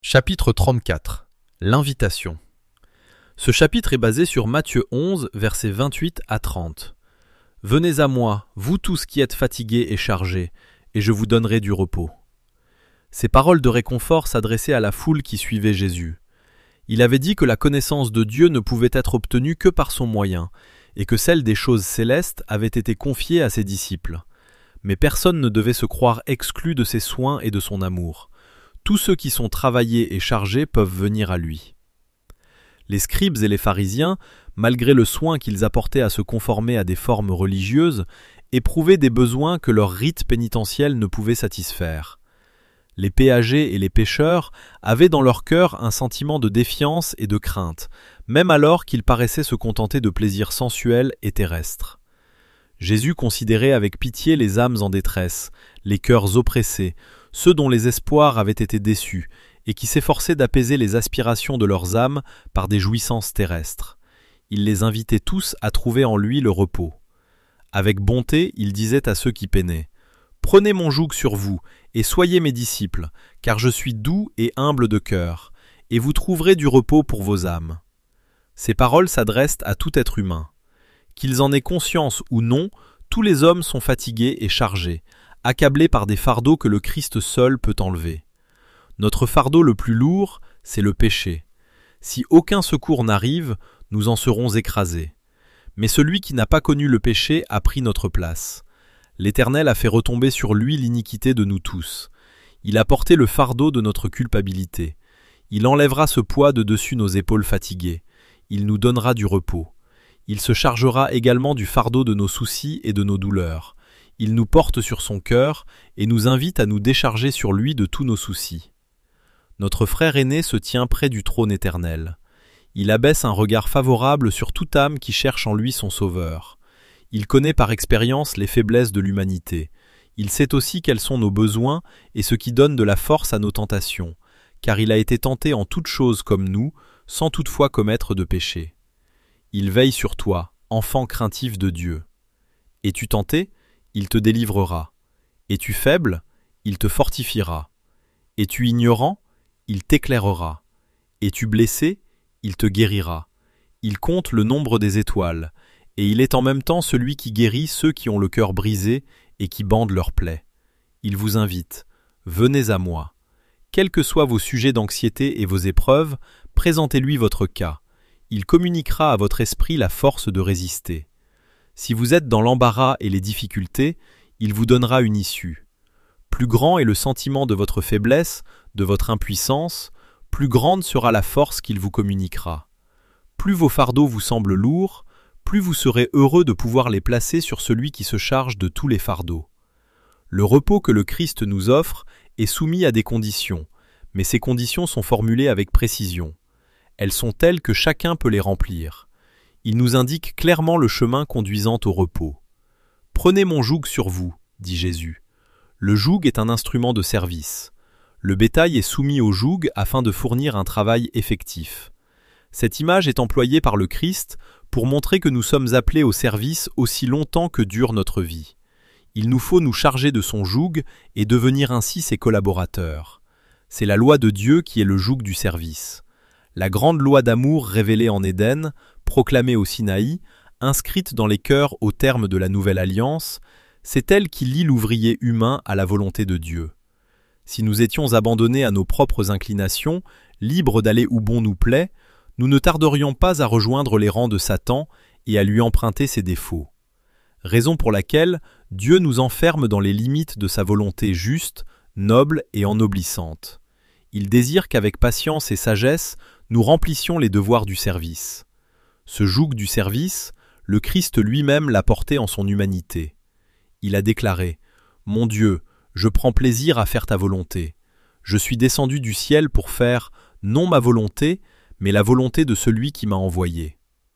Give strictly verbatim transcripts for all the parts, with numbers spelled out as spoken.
Chapitre trente-quatre. L'invitation. Ce chapitre est basé sur Matthieu onze, versets vingt-huit à trente. « Venez à moi, vous tous qui êtes fatigués et chargés, et je vous donnerai du repos. » Ces paroles de réconfort s'adressaient à la foule qui suivait Jésus. Il avait dit que la connaissance de Dieu ne pouvait être obtenue que par son moyen, et que celle des choses célestes avait été confiée à ses disciples. Mais personne ne devait se croire exclu de ses soins et de son amour. Tous ceux qui sont travaillés et chargés peuvent venir à lui. Les scribes et les pharisiens, malgré le soin qu'ils apportaient à se conformer à des formes religieuses, éprouvaient des besoins que leur rite pénitentiel ne pouvait satisfaire. Les péagers et les pécheurs avaient dans leur cœur un sentiment de défiance et de crainte, même alors qu'ils paraissaient se contenter de plaisirs sensuels et terrestres. Jésus considérait avec pitié les âmes en détresse, les cœurs oppressés, ceux dont les espoirs avaient été déçus, et qui s'efforçaient d'apaiser les aspirations de leurs âmes par des jouissances terrestres. Il les invitait tous à trouver en lui le repos. Avec bonté, il disait à ceux qui peinaient : « Prenez mon joug sur vous, et soyez mes disciples, car je suis doux et humble de cœur, et vous trouverez du repos pour vos âmes. » Ces paroles s'adressent à tout être humain. Qu'ils en aient conscience ou non, tous les hommes sont fatigués et chargés, accablés par des fardeaux que le Christ seul peut enlever. Notre fardeau le plus lourd, c'est le péché. Si aucun secours n'arrive, nous en serons écrasés. Mais celui qui n'a pas connu le péché a pris notre place. L'Éternel a fait retomber sur lui l'iniquité de nous tous. Il a porté le fardeau de notre culpabilité. Il enlèvera ce poids de dessus nos épaules fatiguées. Il nous donnera du repos. Il se chargera également du fardeau de nos soucis et de nos douleurs. Il nous porte sur son cœur et nous invite à nous décharger sur lui de tous nos soucis. Notre frère aîné se tient près du trône éternel. Il abaisse un regard favorable sur toute âme qui cherche en lui son sauveur. Il connaît par expérience les faiblesses de l'humanité. Il sait aussi quels sont nos besoins et ce qui donne de la force à nos tentations, car il a été tenté en toutes choses comme nous, sans toutefois commettre de péché. Il veille sur toi, enfant craintif de Dieu. Es-tu tenté ? Il te délivrera. Es-tu faible ? Il te fortifiera. Es-tu ignorant ? Il t'éclairera. Es-tu blessé ? Il te guérira. Il compte le nombre des étoiles, et il est en même temps celui qui guérit ceux qui ont le cœur brisé et qui bandent leurs plaies. Il vous invite. Venez à moi. Quels que soient vos sujets d'anxiété et vos épreuves, présentez-lui votre cas. Il communiquera à votre esprit la force de résister. Si vous êtes dans l'embarras et les difficultés, il vous donnera une issue. Plus grand est le sentiment de votre faiblesse, de votre impuissance, plus grande sera la force qu'il vous communiquera. Plus vos fardeaux vous semblent lourds, plus vous serez heureux de pouvoir les placer sur celui qui se charge de tous les fardeaux. Le repos que le Christ nous offre est soumis à des conditions, mais ces conditions sont formulées avec précision. Elles sont telles que chacun peut les remplir. Il nous indique clairement le chemin conduisant au repos. « Prenez mon joug sur vous, » dit Jésus. Le joug est un instrument de service. Le bétail est soumis au joug afin de fournir un travail effectif. Cette image est employée par le Christ pour montrer que nous sommes appelés au service aussi longtemps que dure notre vie. Il nous faut nous charger de son joug et devenir ainsi ses collaborateurs. C'est la loi de Dieu qui est le joug du service. La grande loi d'amour révélée en Éden, proclamée au Sinaï, inscrite dans les cœurs au terme de la nouvelle alliance, c'est elle qui lie l'ouvrier humain à la volonté de Dieu. Si nous étions abandonnés à nos propres inclinations, libres d'aller où bon nous plaît, nous ne tarderions pas à rejoindre les rangs de Satan et à lui emprunter ses défauts. Raison pour laquelle Dieu nous enferme dans les limites de sa volonté juste, noble et ennoblissante. Il désire qu'avec patience et sagesse, nous remplissions les devoirs du service. Ce joug du service, le Christ lui-même l'a porté en son humanité. Il a déclaré : « Mon Dieu, je prends plaisir à faire ta volonté. Je suis descendu du ciel pour faire, non ma volonté, mais la volonté de celui qui m'a envoyé. »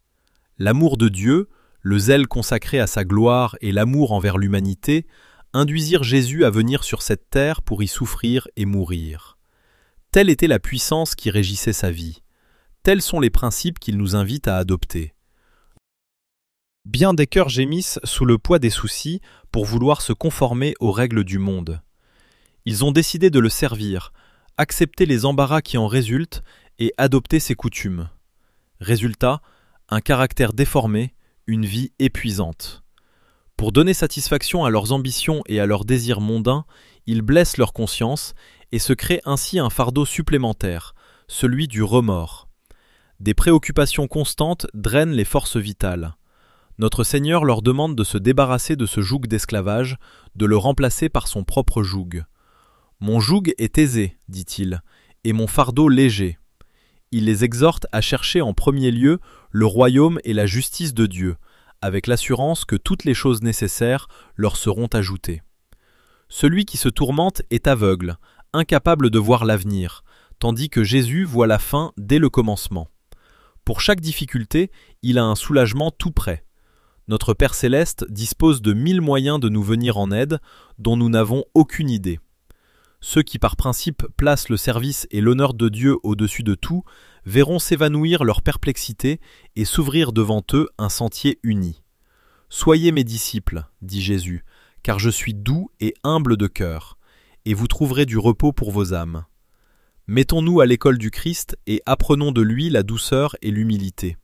L'amour de Dieu, le zèle consacré à sa gloire et l'amour envers l'humanité induisirent Jésus à venir sur cette terre pour y souffrir et mourir. Telle était la puissance qui régissait sa vie. Tels sont les principes qu'il nous invite à adopter. Bien des cœurs gémissent sous le poids des soucis pour vouloir se conformer aux règles du monde. Ils ont décidé de le servir, accepter les embarras qui en résultent et adopter ses coutumes. Résultat, un caractère déformé, une vie épuisante. Pour donner satisfaction à leurs ambitions et à leurs désirs mondains, ils blessent leur conscience et se créent ainsi un fardeau supplémentaire, celui du remords. Des préoccupations constantes drainent les forces vitales. Notre Seigneur leur demande de se débarrasser de ce joug d'esclavage, de le remplacer par son propre joug. « Mon joug est aisé, dit-il, et mon fardeau léger. » Il les exhorte à chercher en premier lieu le royaume et la justice de Dieu, avec l'assurance que toutes les choses nécessaires leur seront ajoutées. Celui qui se tourmente est aveugle, incapable de voir l'avenir, tandis que Jésus voit la fin dès le commencement. Pour chaque difficulté, il a un soulagement tout prêt. Notre Père Céleste dispose de mille moyens de nous venir en aide, dont nous n'avons aucune idée. Ceux qui par principe placent le service et l'honneur de Dieu au-dessus de tout, verront s'évanouir leur perplexité et s'ouvrir devant eux un sentier uni. « Soyez mes disciples, dit Jésus, car je suis doux et humble de cœur, et vous trouverez du repos pour vos âmes. Mettons-nous à l'école du Christ et apprenons de lui la douceur et l'humilité.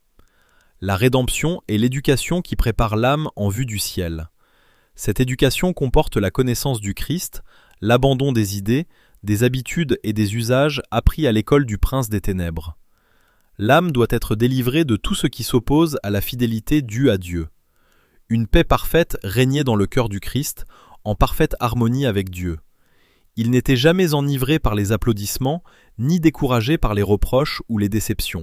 La rédemption est l'éducation qui prépare l'âme en vue du ciel. Cette éducation comporte la connaissance du Christ, l'abandon des idées, des habitudes et des usages appris à l'école du prince des ténèbres. L'âme doit être délivrée de tout ce qui s'oppose à la fidélité due à Dieu. Une paix parfaite régnait dans le cœur du Christ, en parfaite harmonie avec Dieu. Il n'était jamais enivré par les applaudissements, ni découragé par les reproches ou les déceptions.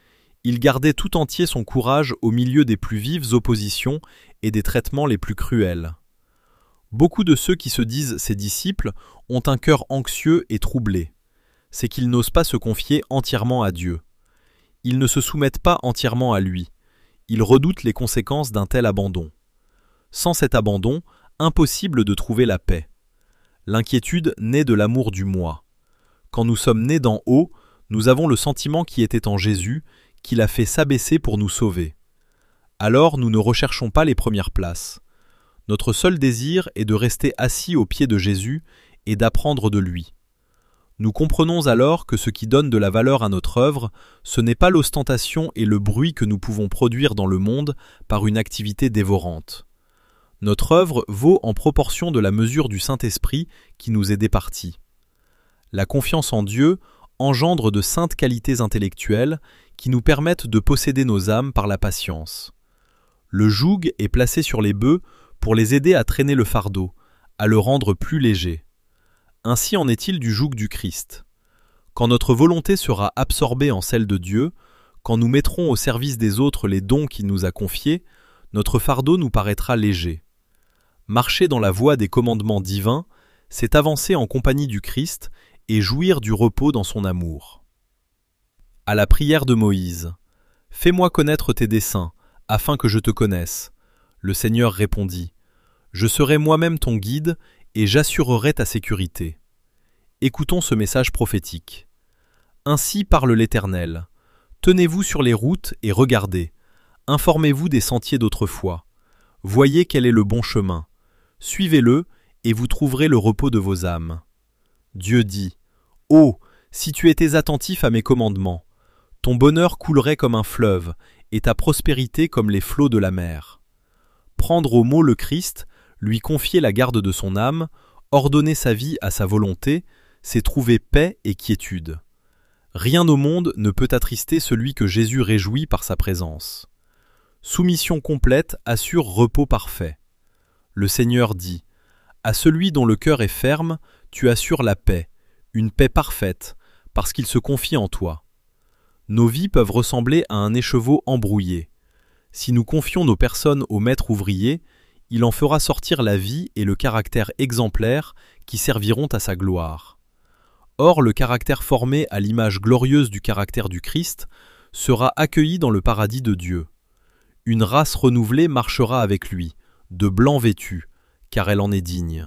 Il gardait tout entier son courage au milieu des plus vives oppositions et des traitements les plus cruels. Beaucoup de ceux qui se disent ses disciples ont un cœur anxieux et troublé. C'est qu'ils n'osent pas se confier entièrement à Dieu. Ils ne se soumettent pas entièrement à lui. Ils redoutent les conséquences d'un tel abandon. Sans cet abandon, impossible de trouver la paix. L'inquiétude naît de l'amour du moi. Quand nous sommes nés d'en haut, nous avons le sentiment qui était en Jésus, qu'il a fait s'abaisser pour nous sauver. Alors nous ne recherchons pas les premières places. Notre seul désir est de rester assis aux pieds de Jésus et d'apprendre de lui. Nous comprenons alors que ce qui donne de la valeur à notre œuvre, ce n'est pas l'ostentation et le bruit que nous pouvons produire dans le monde par une activité dévorante. Notre œuvre vaut en proportion de la mesure du Saint-Esprit qui nous est départi. La confiance en Dieu engendre de saintes qualités intellectuelles qui nous permettent de posséder nos âmes par la patience. Le joug est placé sur les bœufs pour les aider à traîner le fardeau, à le rendre plus léger. Ainsi en est-il du joug du Christ. Quand notre volonté sera absorbée en celle de Dieu, quand nous mettrons au service des autres les dons qu'il nous a confiés, notre fardeau nous paraîtra léger. Marcher dans la voie des commandements divins, c'est avancer en compagnie du Christ et jouir du repos dans son amour. À la prière de Moïse, « Fais-moi connaître tes desseins, afin que je te connaisse. » Le Seigneur répondit, « Je serai moi-même ton guide et j'assurerai ta sécurité. » Écoutons ce message prophétique. « Ainsi parle l'Éternel. Tenez-vous sur les routes et regardez. Informez-vous des sentiers d'autrefois. Voyez quel est le bon chemin. Suivez-le et vous trouverez le repos de vos âmes. » Dieu dit, « Oh, si tu étais attentif à mes commandements, ton bonheur coulerait comme un fleuve et ta prospérité comme les flots de la mer. » Prendre au mot le Christ, lui confier la garde de son âme, ordonner sa vie à sa volonté, c'est trouver paix et quiétude. Rien au monde ne peut attrister celui que Jésus réjouit par sa présence. Soumission complète assure repos parfait. Le Seigneur dit, « À celui dont le cœur est ferme, tu assures la paix, une paix parfaite, parce qu'il se confie en toi. » Nos vies peuvent ressembler à un écheveau embrouillé. Si nous confions nos personnes au maître ouvrier, il en fera sortir la vie et le caractère exemplaire qui serviront à sa gloire. Or, le caractère formé à l'image glorieuse du caractère du Christ sera accueilli dans le paradis de Dieu. Une race renouvelée marchera avec lui, de blanc vêtu, car elle en est digne.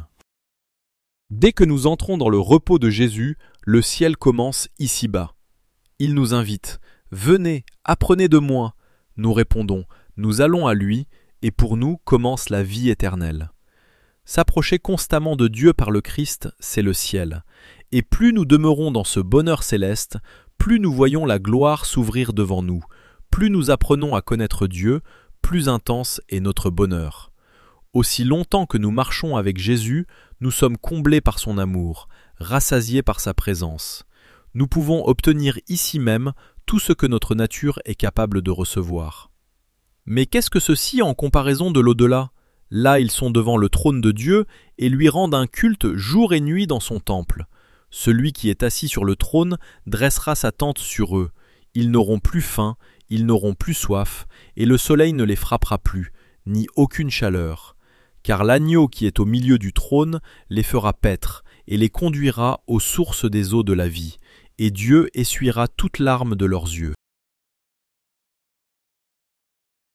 Dès que nous entrons dans le repos de Jésus, le ciel commence ici-bas. Il nous invite « Venez, apprenez de moi !» Nous répondons « Nous allons à lui » et pour nous commence la vie éternelle. S'approcher constamment de Dieu par le Christ, c'est le ciel, Et plus nous demeurons dans ce bonheur céleste, plus nous voyons la gloire s'ouvrir devant nous, plus nous apprenons à connaître Dieu, plus intense est notre bonheur. Aussi longtemps que nous marchons avec Jésus, nous sommes comblés par son amour, rassasiés par sa présence. Nous pouvons obtenir ici même tout ce que notre nature est capable de recevoir. Mais qu'est-ce que ceci en comparaison de l'au-delà ? Là, ils sont devant le trône de Dieu et lui rendent un culte jour et nuit dans son temple. Celui qui est assis sur le trône dressera sa tente sur eux. Ils n'auront plus faim, ils n'auront plus soif, et le soleil ne les frappera plus, ni aucune chaleur. Car l'agneau qui est au milieu du trône les fera paître, et les conduira aux sources des eaux de la vie, et Dieu essuiera toute larme de leurs yeux.